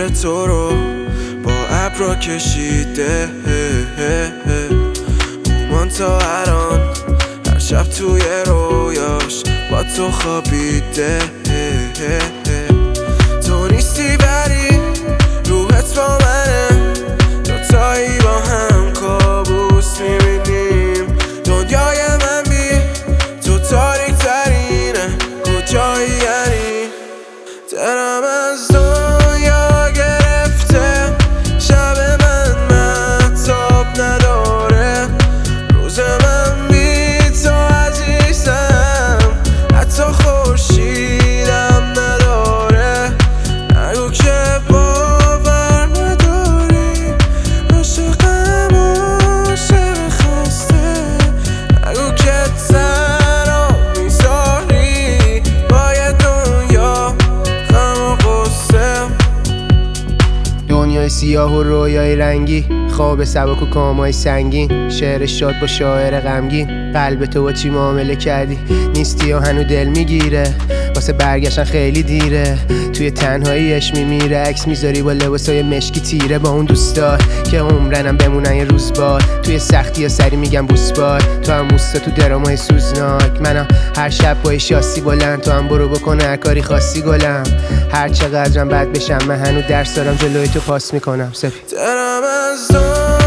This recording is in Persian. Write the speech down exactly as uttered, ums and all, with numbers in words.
دل تو رو با ابرا کشیده، مومان تا الان هر شب توی رویاش با تو خوابیده. تو نیستی ولی روحت با منه، دوتایی با هم کابوس میبینیم. دنیای من بی تو تاریک ترینه، کجایی یعنی؟ دلم از دنیا گرفته، شب من مهتاب نداره، روز من بی تو عزیزم حتی خورشیدم نداره. نگو که باور نداری، عاشقم عاشق خسته، نگو که تنها میذاری با دنیا غم و غصه. دنیای سیاه و رویای رنگی، خواب سبک و کامای سنگین، شعر شاد با شاعر غمگین. قلب تو با چی معامله کردی؟ نیستی و هنو دل میگیره، واسه برگشتن خیلی دیره. توی تنهاییش میمیره، عکس میذاری با لباسای مشکی تیره، با اون دوستار که عمرنم بمونن یه روز بار. توی سختی یا سری میگم بوسبار، تو هم موستا تو درامای سوزناک. منم هر شب با شاسی بلند، تو هم برو بکن هر کاری خاصی گلم. هر چقدرم بد بشم من هنو درس دارم، جلوی تو پاس میکنم سفید. دلم از